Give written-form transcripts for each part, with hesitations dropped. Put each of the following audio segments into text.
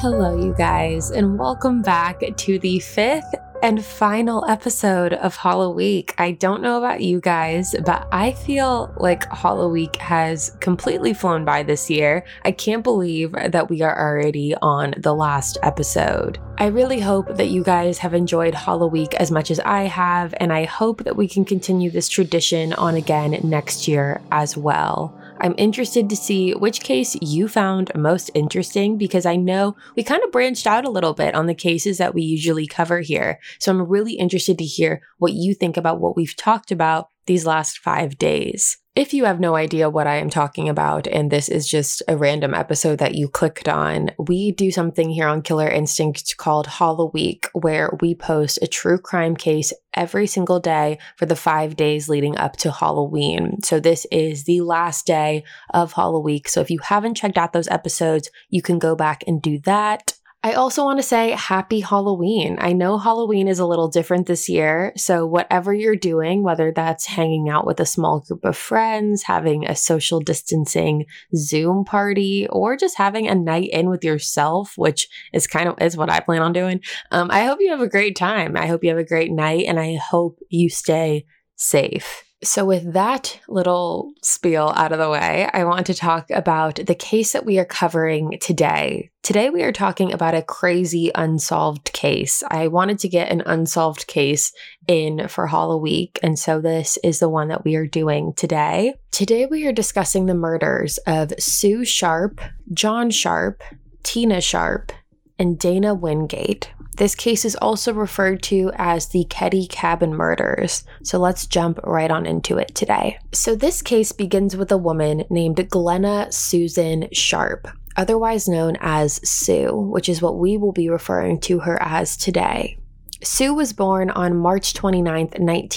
Hello, you guys, and welcome back to the fifth and final episode of HalloWeek. I don't know about you guys, but I feel like HalloWeek has completely flown by this year. I can't believe that we are already on the last episode. I really hope that you guys have enjoyed HalloWeek as much as I have, and I hope that we can continue this tradition on again next year as well. I'm interested to see which case you found most interesting because I know we kind of branched out a little bit on the cases that we usually cover here. So I'm really interested to hear what you think about what we've talked about these last 5 days. If you have no idea what I am talking about, and this is just a random episode that you clicked on, we do something here on Killer Instinct called HalloWeek, where we post a true crime case every single day for the 5 days leading up to Halloween. So this is the last day of HalloWeek. So if you haven't checked out those episodes, you can go back and do that. I also want to say happy Halloween. I know Halloween is a little different this year, so whatever you're doing, whether that's hanging out with a small group of friends, having a social distancing Zoom party, or just having a night in with yourself, which is what I plan on doing. I hope you have a great time. I hope you have a great night, and I hope you stay safe. So with that little spiel out of the way, I want to talk about the case that we are covering today. Today we are talking about a crazy unsolved case. I wanted to get an unsolved case in for HalloWeek, and so this is the one that we are doing today. Today we are discussing the murders of Sue Sharp, John Sharp, Tina Sharp, and Dana Wingate. This case is also referred to as the Keddie Cabin murders, so let's jump right on into it today. So this case begins with a woman named Glenna Susan Sharp, otherwise known as Sue, which is what we will be referring to her as today. Sue was born on March 29th,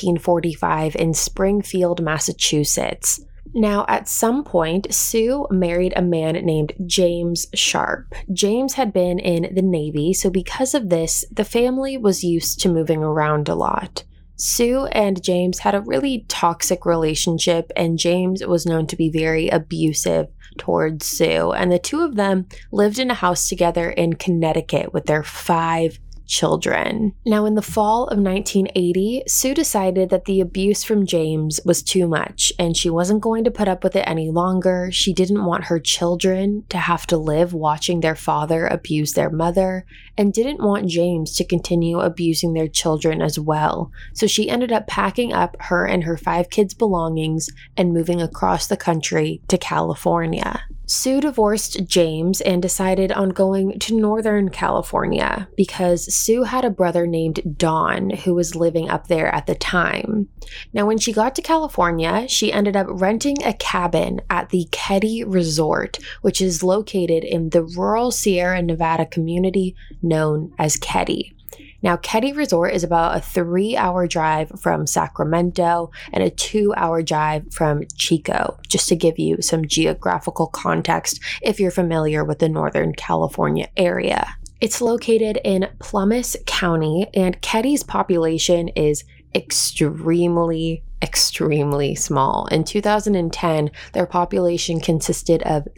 1945 in Springfield, Massachusetts. Now, at some point, Sue married a man named James Sharp. James had been in the Navy, so because of this, the family was used to moving around a lot. Sue and James had a really toxic relationship, and James was known to be very abusive towards Sue, and the two of them lived in a house together in Connecticut with their 5 children. Now, in the fall of 1980, Sue decided that the abuse from James was too much and she wasn't going to put up with it any longer. She didn't want her children to have to live watching their father abuse their mother and didn't want James to continue abusing their children as well. So she ended up packing up her and her 5 kids' belongings and moving across the country to California. Sue divorced James and decided on going to Northern California because Sue had a brother named Don who was living up there at the time. Now, when she got to California, she ended up renting a cabin at the Keddie Resort, which is located in the rural Sierra Nevada community known as Keddie. Now, Keddie Resort is about a 3-hour drive from Sacramento and a 2-hour drive from Chico, just to give you some geographical context if you're familiar with the Northern California area. It's located in Plumas County, and Keddie's population is extremely small. In 2010, their population consisted of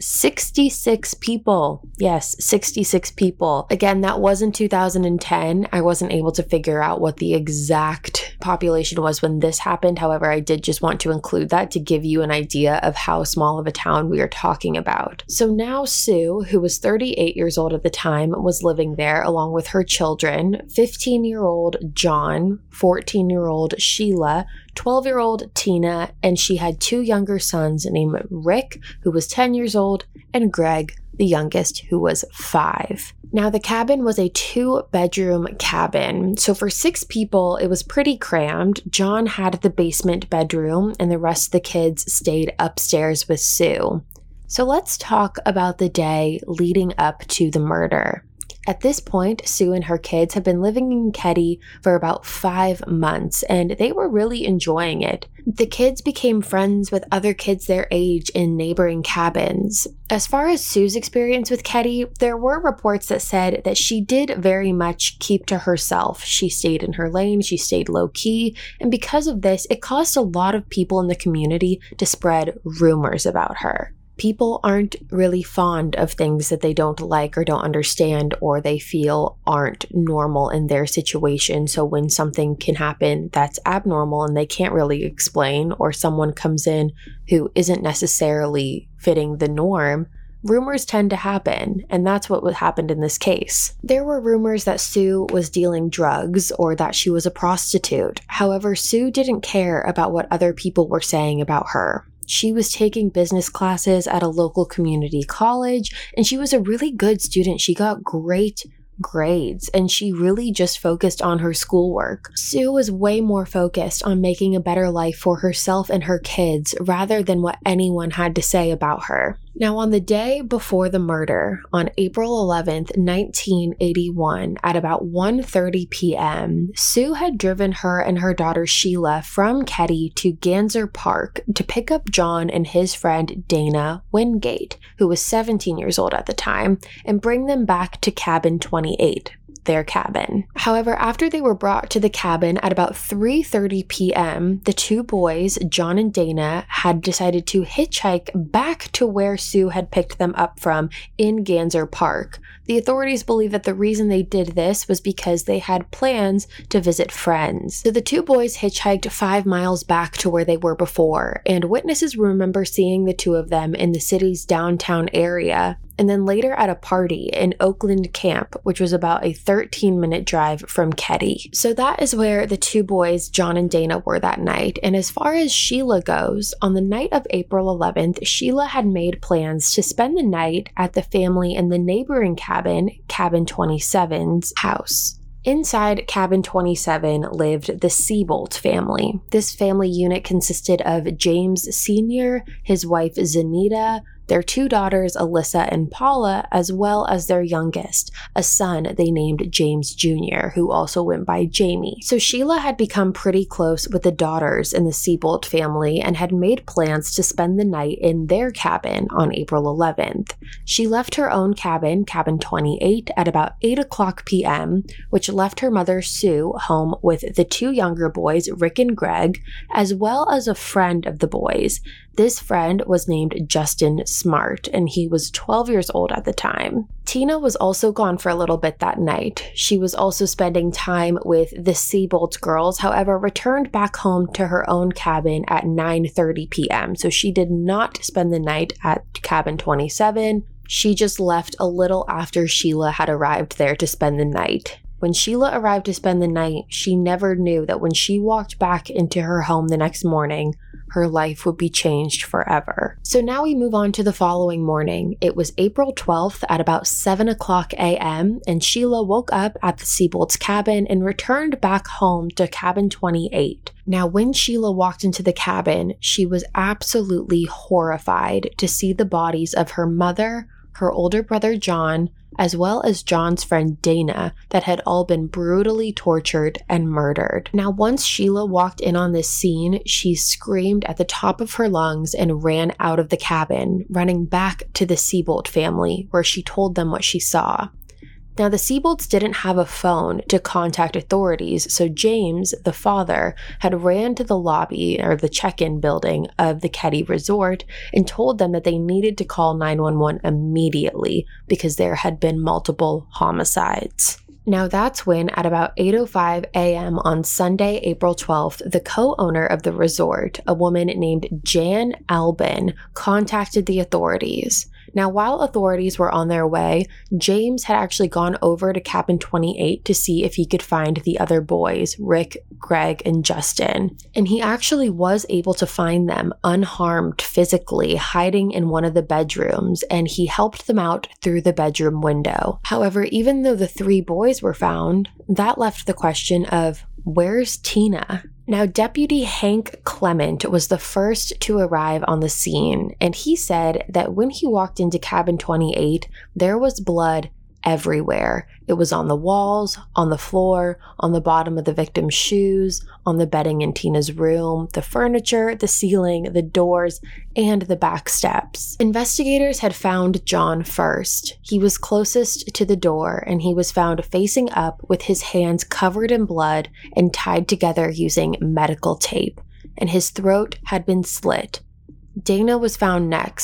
66 people. Yes, 66 people. Again, that was in 2010. I wasn't able to figure out what the exact population was when this happened. However, I did just want to include that to give you an idea of how small of a town we are talking about. So now Sue, who was 38 years old at the time, was living there along with her children, 15-year-old John, 14-year-old Sheila, 12-year-old Tina, and she had 2 younger sons named Rick, who was 10 years old, and Greg, the youngest, who was 5. Now, the cabin was a 2-bedroom cabin, so for 6 people, it was pretty crammed. John had the basement bedroom, and the rest of the kids stayed upstairs with Sue. So let's talk about the day leading up to the murder. At this point, Sue and her kids have been living in Keddie for about 5 months, and they were really enjoying it. The kids became friends with other kids their age in neighboring cabins. As far as Sue's experience with Keddie, there were reports that said that she did very much keep to herself. She stayed in her lane, she stayed low-key, and because of this, it caused a lot of people in the community to spread rumors about her. People aren't really fond of things that they don't like or don't understand or they feel aren't normal in their situation. So when something can happen that's abnormal and they can't really explain, or someone comes in who isn't necessarily fitting the norm, rumors tend to happen, and that's what happened in this case. There were rumors that Sue was dealing drugs or that she was a prostitute. However, Sue didn't care about what other people were saying about her. She was taking business classes at a local community college, and she was a really good student. She got great grades, and she really just focused on her schoolwork. Sue was way more focused on making a better life for herself and her kids rather than what anyone had to say about her. Now, on the day before the murder, on April 11th, 1981, at about 1:30 p.m., Sue had driven her and her daughter Sheila from Keddie to Ganser Park to pick up John and his friend Dana Wingate, who was 17 years old at the time, and bring them back to Cabin 28. Their cabin. However, after they were brought to the cabin at about 3:30 p.m., the two boys, John and Dana, had decided to hitchhike back to where Sue had picked them up from in Ganser Park. The authorities believe that the reason they did this was because they had plans to visit friends. So the two boys hitchhiked 5 miles back to where they were before, and witnesses remember seeing the two of them in the city's downtown area, and then later at a party in Oakland Camp, which was about a 13-minute drive from Keddie. So that is where the two boys, John and Dana, were that night. And as far as Sheila goes, on the night of April 11th, Sheila had made plans to spend the night at the family in the neighboring cabin, Cabin 27's house. Inside Cabin 27 lived the Seabolt family. This family unit consisted of James Sr., his wife Zanita, their two daughters, Alyssa and Paula, as well as their youngest, a son they named James Jr., who also went by Jamie. So Sheila had become pretty close with the daughters in the Seabolt family and had made plans to spend the night in their cabin on April 11th. She left her own cabin, Cabin 28, at about 8 o'clock p.m., which left her mother, Sue, home with the two younger boys, Rick and Greg, as well as a friend of the boys. This friend was named Justin Smart, and he was 12 years old at the time. Tina was also gone for a little bit that night. She was also spending time with the Seabolt girls, however, returned back home to her own cabin at 9:30 p.m. So she did not spend the night at Cabin 27. She just left a little after Sheila had arrived there to spend the night. When Sheila arrived to spend the night, she never knew that when she walked back into her home the next morning, her life would be changed forever. So now we move on to the following morning. It was April 12th at about 7 o'clock a.m., and Sheila woke up at the Seabolt's cabin and returned back home to Cabin 28. Now, when Sheila walked into the cabin, she was absolutely horrified to see the bodies of her mother, her older brother John, as well as John's friend Dana, that had all been brutally tortured and murdered. Now, once Sheila walked in on this scene, she screamed at the top of her lungs and ran out of the cabin, running back to the Seabolt family, where she told them what she saw. Now, the Seabolts didn't have a phone to contact authorities, so James, the father, had ran to the lobby or the check-in building of the Keddie Resort and told them that they needed to call 911 immediately because there had been multiple homicides. Now, that's when, at about 8:05 a.m. on Sunday, April 12th, the co-owner of the resort, a woman named Jan Albin, contacted the authorities. Now, while authorities were on their way, James had actually gone over to Cabin 28 to see if he could find the other boys, Rick, Greg, and Justin. And he actually was able to find them unharmed physically, hiding in one of the bedrooms, and he helped them out through the bedroom window. However, even though the three boys were found, that left the question of, where's Tina? Now, Deputy Hank Clement was the first to arrive on the scene, and he said that when he walked into Cabin 28, there was blood everywhere. It was on the walls, on the floor, on the bottom of the victim's shoes, on the bedding in Tina's room, the furniture, the ceiling, the doors, and the back steps. Investigators had found John first. He was closest to the door, and he was found facing up with his hands covered in blood and tied together using medical tape, and his throat had been slit. Dana was found next.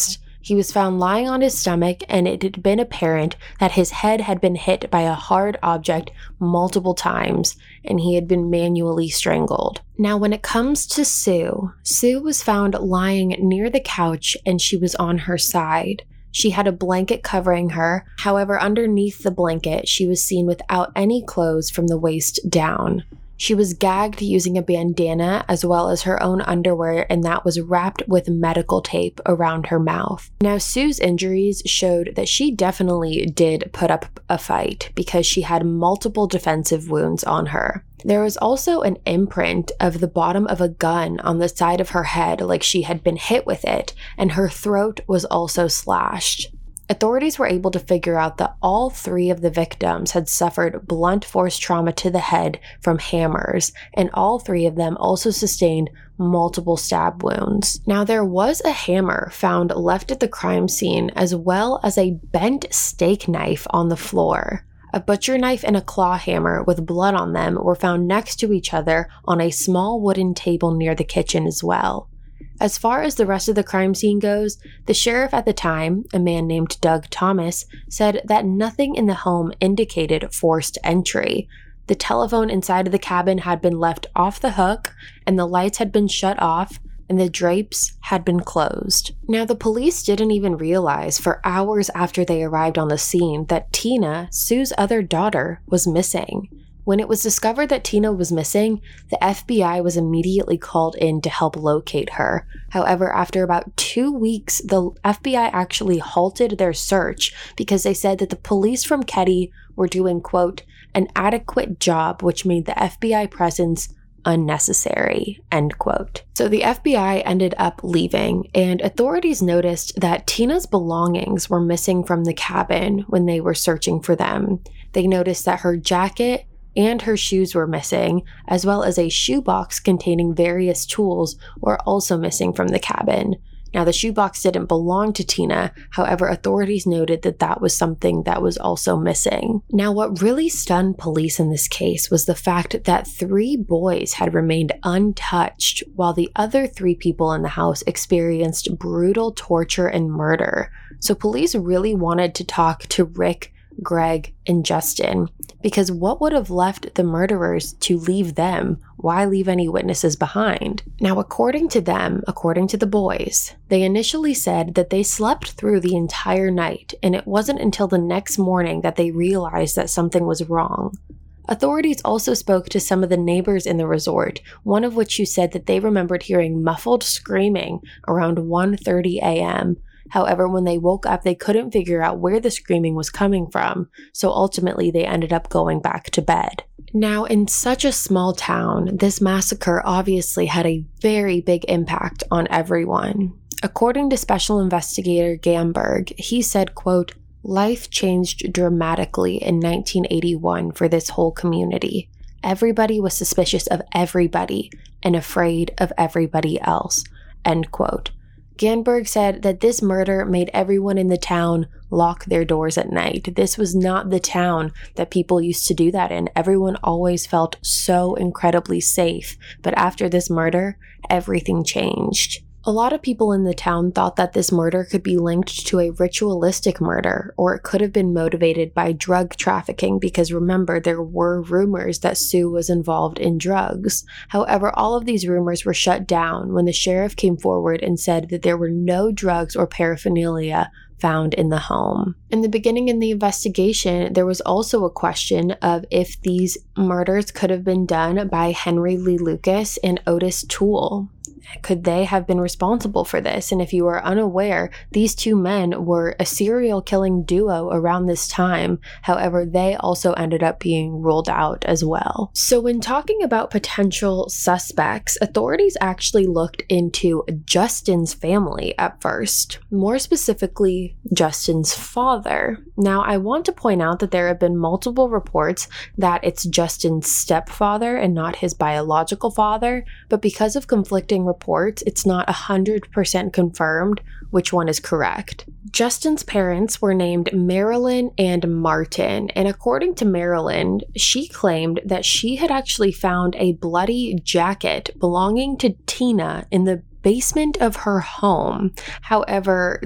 He was found lying on his stomach, and it had been apparent that his head had been hit by a hard object multiple times, and he had been manually strangled. Now, when it comes to Sue, Sue was found lying near the couch, and she was on her side. She had a blanket covering her. However, underneath the blanket, she was seen without any clothes from the waist down. She was gagged using a bandana as well as her own underwear, and that was wrapped with medical tape around her mouth. Now, Sue's injuries showed that she definitely did put up a fight because she had multiple defensive wounds on her. There was also an imprint of the bottom of a gun on the side of her head, like she had been hit with it, and her throat was also slashed. Authorities were able to figure out that all 3 of the victims had suffered blunt force trauma to the head from hammers, and all 3 of them also sustained multiple stab wounds. Now, there was a hammer found left at the crime scene, as well as a bent steak knife on the floor. A butcher knife and a claw hammer with blood on them were found next to each other on a small wooden table near the kitchen as well. As far as the rest of the crime scene goes, the sheriff at the time, a man named Doug Thomas, said that nothing in the home indicated forced entry. The telephone inside of the cabin had been left off the hook, and the lights had been shut off, and the drapes had been closed. Now, the police didn't even realize for hours after they arrived on the scene that Tina, Sue's other daughter, was missing. When it was discovered that Tina was missing, the FBI was immediately called in to help locate her. However, after about 2 weeks, the FBI actually halted their search because they said that the police from Keddie were doing, quote, an adequate job, which made the FBI presence unnecessary, end quote. So the FBI ended up leaving, and authorities noticed that Tina's belongings were missing from the cabin when they were searching for them. They noticed that her jacket and her shoes were missing, as well as a shoebox containing various tools were also missing from the cabin. Now, the shoebox didn't belong to Tina, however, authorities noted that that was something that was also missing. Now, what really stunned police in this case was the fact that 3 boys had remained untouched, while the other 3 people in the house experienced brutal torture and murder. So police really wanted to talk to Rick, Greg, and Justin, because what would have left the murderers to leave them? Why leave any witnesses behind? Now, according to them, according to the boys, they initially said that they slept through the entire night, and it wasn't until the next morning that they realized that something was wrong. Authorities also spoke to some of the neighbors in the resort, one of which who said that they remembered hearing muffled screaming around 1:30 a.m., However, when they woke up, they couldn't figure out where the screaming was coming from, so ultimately they ended up going back to bed. Now, in such a small town, this massacre obviously had a very big impact on everyone. According to Special Investigator Gamberg, he said, quote, "Life changed dramatically in 1981 for this whole community. Everybody was suspicious of everybody and afraid of everybody else," end quote. Gamberg said that this murder made everyone in the town lock their doors at night. This was not the town that people used to do that in. Everyone always felt so incredibly safe. But after this murder, everything changed. A lot of people in the town thought that this murder could be linked to a ritualistic murder, or it could have been motivated by drug trafficking, because remember, there were rumors that Sue was involved in drugs. However, all of these rumors were shut down when the sheriff came forward and said that there were no drugs or paraphernalia found in the home. In the beginning in the investigation, there was also a question of if these murders could have been done by Henry Lee Lucas and Otis Toole. Could they have been responsible for this? And if you are unaware, these 2 men were a serial killing duo around this time. However, they also ended up being ruled out as well. So when talking about potential suspects, authorities actually looked into Justin's family at first. More specifically, Justin's father. Now, I want to point out that there have been multiple reports that it's Justin's stepfather and not his biological father, but because of conflicting reports, it's not 100% confirmed which one is correct. Justin's parents were named Marilyn and Martin, and according to Marilyn, she claimed that she had actually found a bloody jacket belonging to Tina in the basement of her home. However,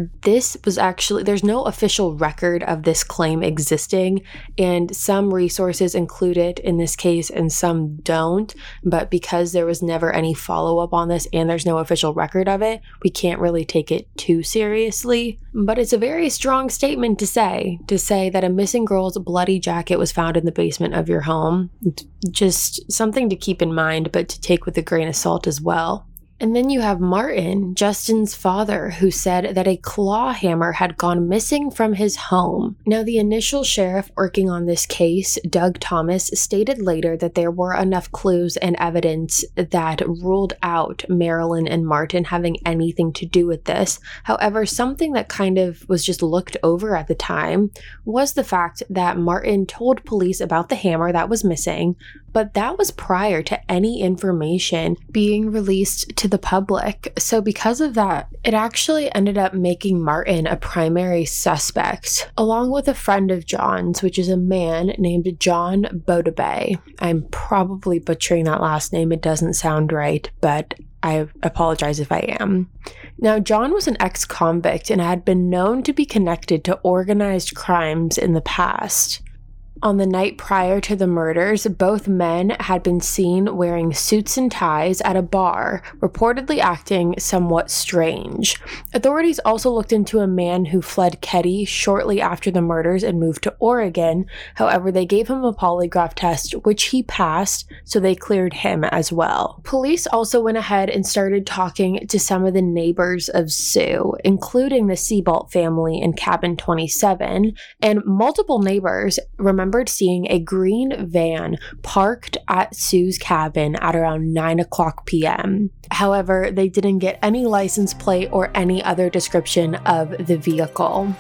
there's no official record of this claim existing, and some resources include it in this case and some don't. But because there was never any follow-up on this and there's no official record of it, we can't really take it too seriously. But it's a very strong statement to say that a missing girl's bloody jacket was found in the basement of your home. It's just something to keep in mind, but to take with a grain of salt as well. And then you have Martin, Justin's father, who said that a claw hammer had gone missing from his home. Now, the initial sheriff working on this case, Doug Thomas, stated later that there were enough clues and evidence that ruled out Marilyn and Martin having anything to do with this. However, something that kind of was just looked over at the time was the fact that Martin told police about the hammer that was missing, but that was prior to any information being released to the public. So because of that, it actually ended up making Martin a primary suspect, along with a friend of John's, which is a man named John Bodebay. I'm probably butchering that last name. It doesn't sound right, but I apologize if I am. Now, John was an ex-convict and had been known to be connected to organized crimes in the past. On the night prior to the murders, both men had been seen wearing suits and ties at a bar, reportedly acting somewhat strange. Authorities also looked into a man who fled Keddie shortly after the murders and moved to Oregon. However, they gave him a polygraph test, which he passed, so they cleared him as well. Police also went ahead and started talking to some of the neighbors of Sue, including the Seabolt family in Cabin 27, and multiple neighbors remembered seeing a green van parked at Sue's cabin at around 9:00 p.m. However, they didn't get any license plate or any other description of the vehicle.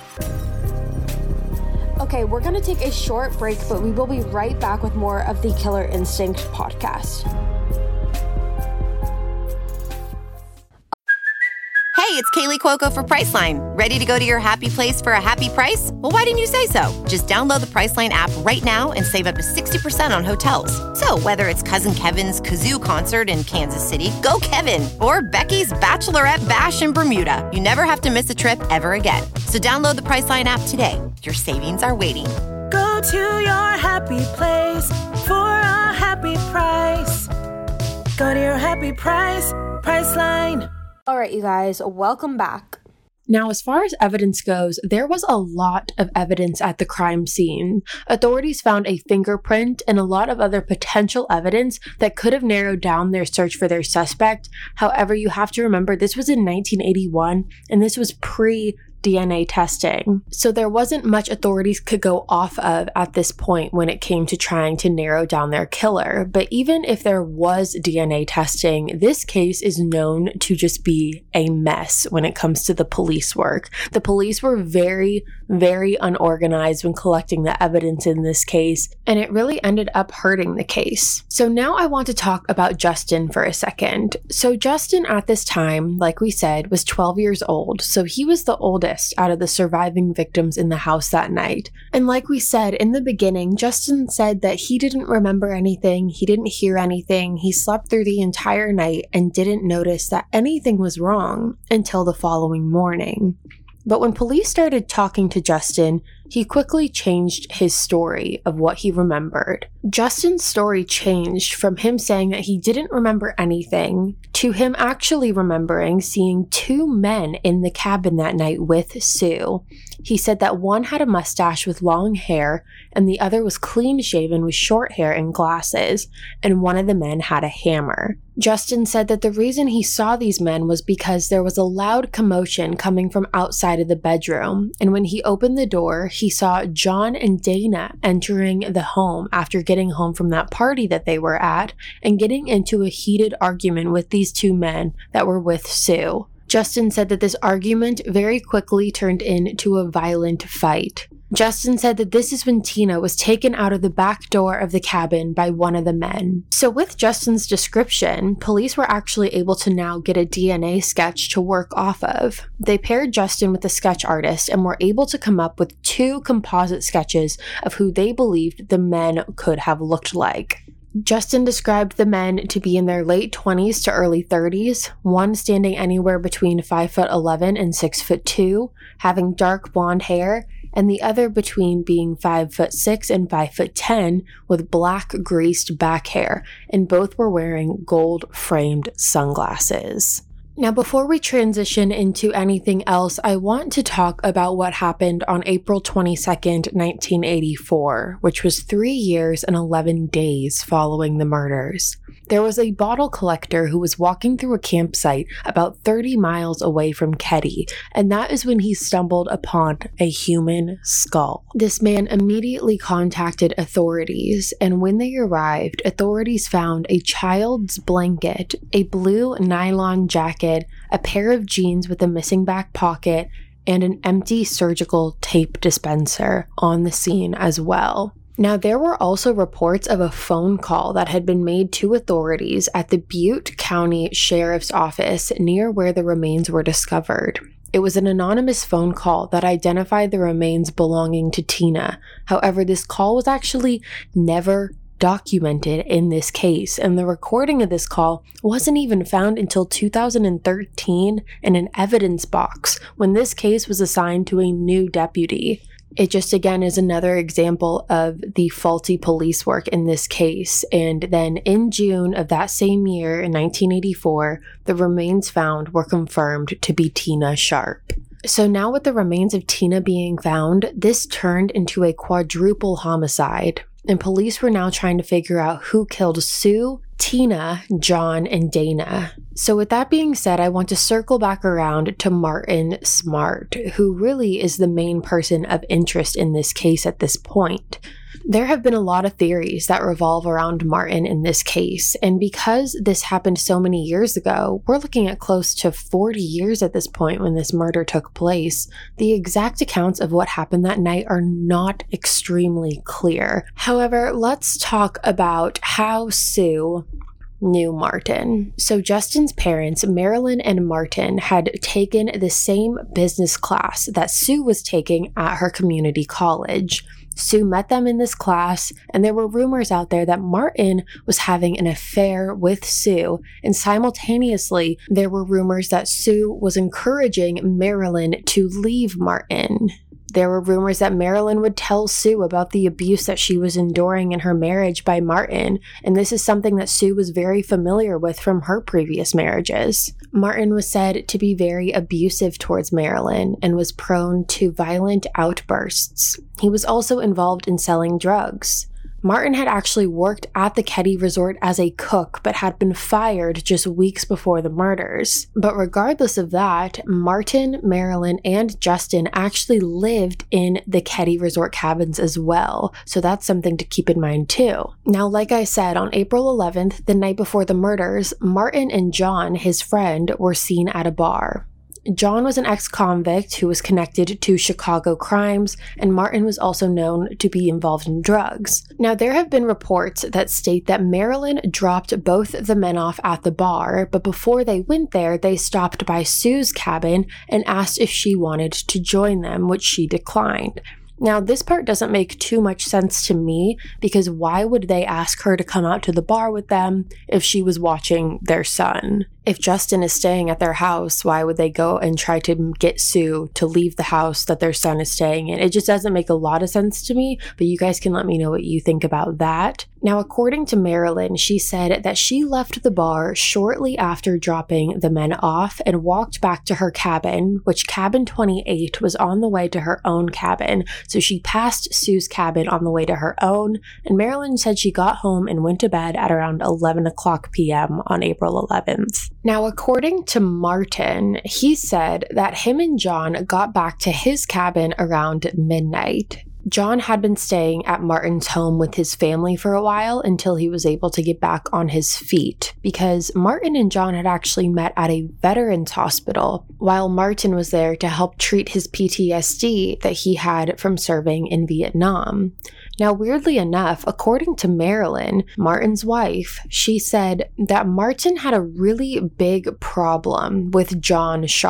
Okay, we're going to take a short break, but we will be right back with more of the Killer Instinct podcast. Hey, it's Kaylee Cuoco for Priceline. Ready to go to your happy place for a happy price? Well, why didn't you say so? Just download the Priceline app right now and save up to 60% on hotels. So whether it's Cousin Kevin's Kazoo Concert in Kansas City, go Kevin, or Becky's Bachelorette Bash in Bermuda, you never have to miss a trip ever again. So download the Priceline app today. Your savings are waiting. Go to your happy place for a happy price. Go to your happy price, Priceline. All right, you guys, welcome back. Now, as far as evidence goes, there was a lot of evidence at the crime scene. Authorities found a fingerprint and a lot of other potential evidence that could have narrowed down their search for their suspect. However, you have to remember this was in 1981, and this was pre-DNA testing. So there wasn't much authorities could go off of at this point when it came to trying to narrow down their killer. But even if there was DNA testing, this case is known to just be a mess when it comes to the police work. The police were very, very unorganized when collecting the evidence in this case, and it really ended up hurting the case. So now I want to talk about Justin for a second. So Justin at this time, like we said, was 12 years old, so he was the oldest out of the surviving victims in the house that night. And like we said in the beginning, Justin said that he didn't remember anything, he didn't hear anything, he slept through the entire night and didn't notice that anything was wrong until the following morning. But when police started talking to Justin, he quickly changed his story of what he remembered. Justin's story changed from him saying that he didn't remember anything to him actually remembering seeing two men in the cabin that night with Sue. He said that one had a mustache with long hair and the other was clean shaven with short hair and glasses, and one of the men had a hammer. Justin said that the reason he saw these men was because there was a loud commotion coming from outside of the bedroom, and when he opened the door, he saw John and Dana entering the home after getting home from that party that they were at and getting into a heated argument with these two men that were with Sue. Justin said that this argument very quickly turned into a violent fight. Justin said that this is when Tina was taken out of the back door of the cabin by one of the men. So with Justin's description, police were actually able to now get a DNA sketch to work off of. They paired Justin with a sketch artist and were able to come up with two composite sketches of who they believed the men could have looked like. Justin described the men to be in their late 20s to early 30s, one standing anywhere between 5'11" and 6'2", having dark blonde hair, and the other between being 5'6" and 5'10", with black greased back hair, and both were wearing gold-framed sunglasses. Now, before we transition into anything else, I want to talk about what happened on April 22nd, 1984, which was 3 years and 11 days following the murders. There was a bottle collector who was walking through a campsite about 30 miles away from Keddie, and that is when he stumbled upon a human skull. This man immediately contacted authorities, and when they arrived, authorities found a child's blanket, a blue nylon jacket, a pair of jeans with a missing back pocket, and an empty surgical tape dispenser on the scene as well. Now, there were also reports of a phone call that had been made to authorities at the Butte County Sheriff's Office near where the remains were discovered. It was an anonymous phone call that identified the remains belonging to Tina. However, this call was actually never documented in this case, and the recording of this call wasn't even found until 2013 in an evidence box when this case was assigned to a new deputy. It just, again, is another example of the faulty police work in this case. And then in June of that same year, in 1984, the remains found were confirmed to be Tina Sharp. So now with the remains of Tina being found, this turned into a quadruple homicide. And police were now trying to figure out who killed Sue, Tina, John, and Dana. So with that being said, I want to circle back around to Martin Smart, who really is the main person of interest in this case at this point. There have been a lot of theories that revolve around Martin in this case, and because this happened so many years ago, we're looking at close to 40 years at this point when this murder took place. The exact accounts of what happened that night are not extremely clear. However, let's talk about how Sue knew Martin. So Justin's parents, Marilyn and Martin, had taken the same business class that Sue was taking at her community college. Sue met them in this class, and there were rumors out there that Martin was having an affair with Sue, and simultaneously, there were rumors that Sue was encouraging Marilyn to leave Martin. There were rumors that Marilyn would tell Sue about the abuse that she was enduring in her marriage by Martin, and this is something that Sue was very familiar with from her previous marriages. Martin was said to be very abusive towards Marilyn and was prone to violent outbursts. He was also involved in selling drugs. Martin had actually worked at the Keddie Resort as a cook, but had been fired just weeks before the murders. But regardless of that, Martin, Marilyn, and Justin actually lived in the Keddie Resort cabins as well, so that's something to keep in mind too. Now, like I said, on April 11th, the night before the murders, Martin and John, his friend, were seen at a bar. John was an ex-convict who was connected to Chicago crimes, and Martin was also known to be involved in drugs. Now, there have been reports that state that Marilyn dropped both the men off at the bar, but before they went there, they stopped by Sue's cabin and asked if she wanted to join them, which she declined. Now, this part doesn't make too much sense to me, because why would they ask her to come out to the bar with them if she was watching their son? If Justin is staying at their house, why would they go and try to get Sue to leave the house that their son is staying in? It just doesn't make a lot of sense to me, but you guys can let me know what you think about that. Now, according to Marilyn, she said that she left the bar shortly after dropping the men off and walked back to her cabin, which cabin 28 was on the way to her own cabin. So she passed Sue's cabin on the way to her own, and Marilyn said she got home and went to bed at around 11 o'clock p.m. on April 11th. Now, according to Martin, he said that him and John got back to his cabin around midnight. John had been staying at Martin's home with his family for a while until he was able to get back on his feet, because Martin and John had actually met at a veterans hospital while Martin was there to help treat his PTSD that he had from serving in Vietnam. Now, weirdly enough, according to Marilyn, Martin's wife, she said that Martin had a really big problem with John Sharp.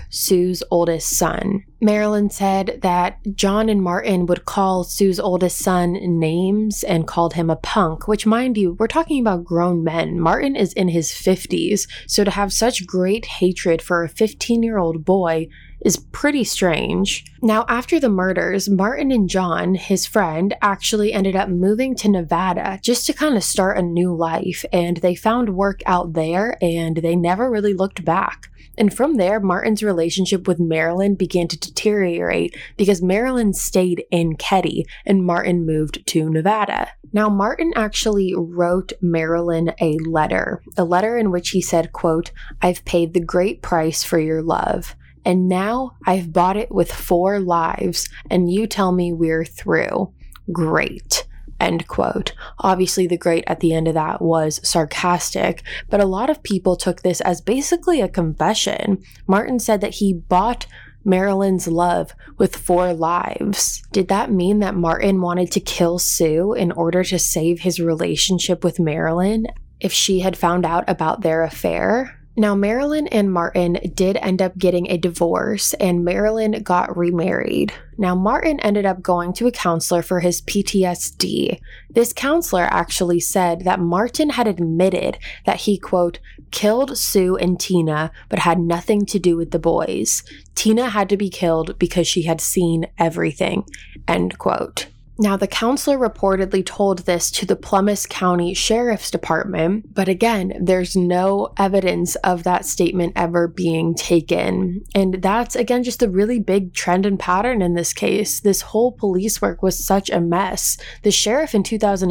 Sue's oldest son. Marilyn said that John and Martin would call Sue's oldest son names and called him a punk, which, mind you, we're talking about grown men. Martin is in his 50s, so to have such great hatred for a 15-year-old boy is pretty strange. Now, after the murders, Martin and John, his friend, actually ended up moving to Nevada just to kind of start a new life, and they found work out there, and they never really looked back. And from there, Martin's relationship with Marilyn began to deteriorate because Marilyn stayed in Keddie and Martin moved to Nevada. Now, Martin actually wrote Marilyn a letter in which he said, quote, "I've paid the great price for your love. And now I've bought it with 4 lives, and you tell me we're through. Great." End quote. Obviously, the great at the end of that was sarcastic, but a lot of people took this as basically a confession. Martin said that he bought Marilyn's love with 4 lives. Did that mean that Martin wanted to kill Sue in order to save his relationship with Marilyn if she had found out about their affair? Now, Marilyn and Martin did end up getting a divorce, and Marilyn got remarried. Now, Martin ended up going to a counselor for his PTSD. This counselor actually said that Martin had admitted that he, quote, "killed Sue and Tina, but had nothing to do with the boys. Tina had to be killed because she had seen everything," end quote. Now, the counselor reportedly told this to the Plumas County Sheriff's Department, but again, there's no evidence of that statement ever being taken. And that's, again, just a really big trend and pattern in this case. This whole police work was such a mess. The sheriff in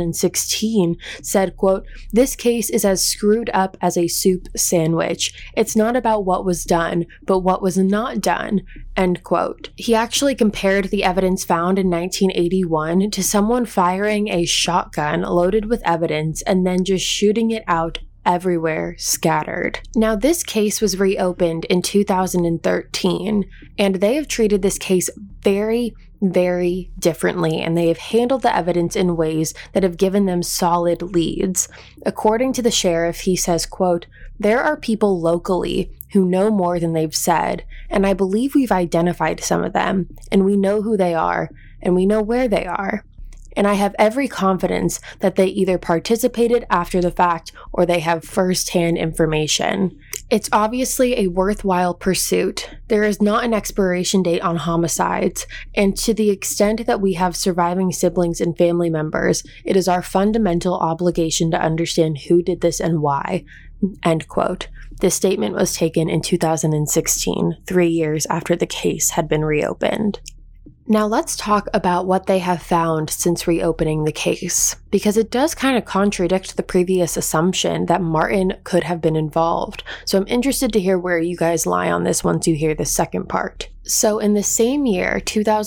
2016 said, quote, "This case is as screwed up as a soup sandwich. It's not about what was done, but what was not done," end quote. He actually compared the evidence found in 1981 to someone firing a shotgun loaded with evidence and then just shooting it out everywhere scattered. Now, this case was reopened in 2013, and they have treated this case very, very differently, and they have handled the evidence in ways that have given them solid leads. According to the sheriff, he says, quote, "There are people locally who know more than they've said, and I believe we've identified some of them, and we know who they are, and we know where they are. And I have every confidence that they either participated after the fact or they have first-hand information. It's obviously a worthwhile pursuit. There is not an expiration date on homicides, and to the extent that we have surviving siblings and family members, it is our fundamental obligation to understand who did this and why," end quote. This statement was taken in 2016, 3 years after the case had been reopened. Now let's talk about what they have found since reopening the case, because it does kind of contradict the previous assumption that Martin could have been involved. So I'm interested to hear where you guys lie on this once you hear the second part. So in the same year,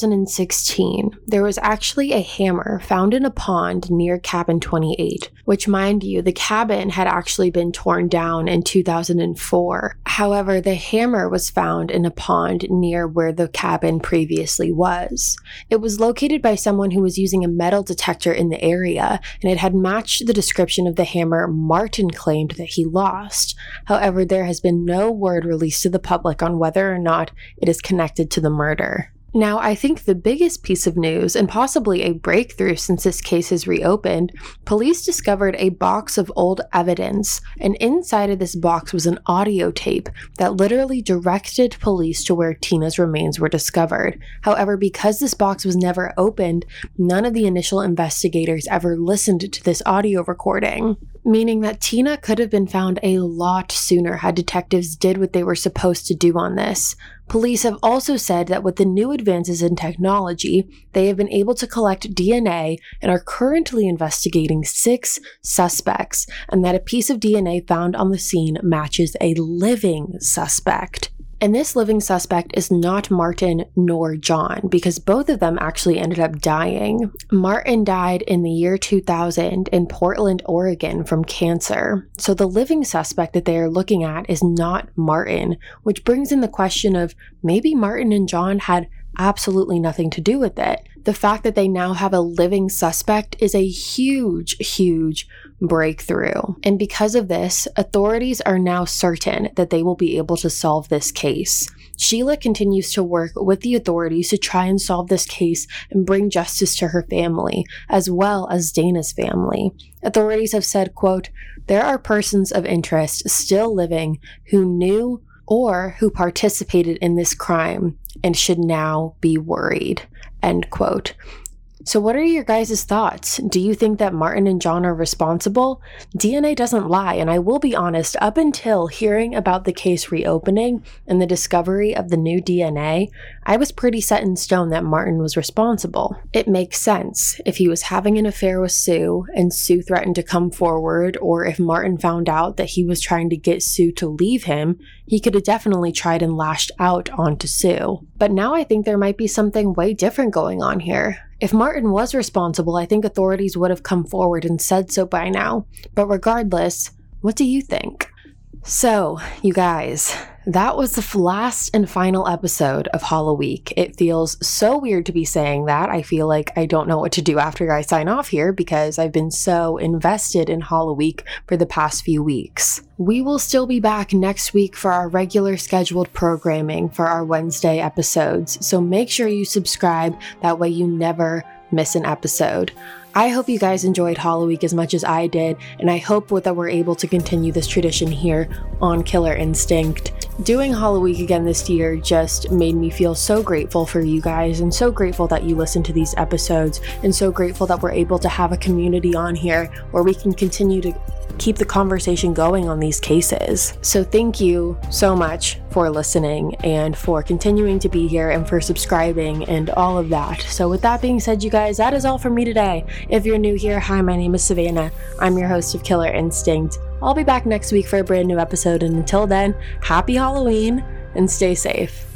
2016, there was actually a hammer found in a pond near Cabin 28, which, mind you, the cabin had actually been torn down in 2004. However, the hammer was found in a pond near where the cabin previously was. It was located by someone who was using a metal detector in the area, and it had matched the description of the hammer Martin claimed that he lost. However, there has been no word released to the public on whether or not it is connected to the murder. Now, I think the biggest piece of news, and possibly a breakthrough since this case is reopened, police discovered a box of old evidence, and inside of this box was an audio tape that literally directed police to where Tina's remains were discovered. However, because this box was never opened, none of the initial investigators ever listened to this audio recording, meaning that Tina could have been found a lot sooner had detectives did what they were supposed to do on this. Police have also said that with the new advances in technology, they have been able to collect DNA and are currently investigating 6 suspects, and that a piece of DNA found on the scene matches a living suspect. And this living suspect is not Martin nor John, because both of them actually ended up dying. Martin died in the year 2000 in Portland, Oregon from cancer. So the living suspect that they are looking at is not Martin, which brings in the question of maybe Martin and John had absolutely nothing to do with it. The fact that they now have a living suspect is a huge, huge breakthrough. And because of this, authorities are now certain that they will be able to solve this case. Sheila continues to work with the authorities to try and solve this case and bring justice to her family, as well as Dana's family. Authorities have said, quote, "There are persons of interest still living who knew or who participated in this crime and should now be worried," end quote. So what are your guys' thoughts? Do you think that Martin and John are responsible? DNA doesn't lie, and I will be honest, up until hearing about the case reopening and the discovery of the new DNA, I was pretty set in stone that Martin was responsible. It makes sense. If he was having an affair with Sue and Sue threatened to come forward, or if Martin found out that he was trying to get Sue to leave him, he could have definitely tried and lashed out onto Sue. But now I think there might be something way different going on here. If Martin was responsible, I think authorities would have come forward and said so by now. But regardless, what do you think? So, you guys, that was the last and final episode of HalloWeek. It feels so weird to be saying that. I feel like I don't know what to do after I sign off here because I've been so invested in HalloWeek for the past few weeks. We will still be back next week for our regular scheduled programming for our Wednesday episodes, so make sure you subscribe, that way you never miss an episode. I hope you guys enjoyed HalloWeek as much as I did, and I hope that we're able to continue this tradition here on Killer Instinct. Doing HalloWeek again this year just made me feel so grateful for you guys, and so grateful that you listen to these episodes, and so grateful that we're able to have a community on here where we can continue to keep the conversation going on these cases. So thank you so much for listening and for continuing to be here and for subscribing and all of that. So with that being said, you guys, that is all from me today. If you're new here, hi, my name is Savannah. I'm your host of Killer Instinct. I'll be back next week for a brand new episode, and until then, happy Halloween and stay safe.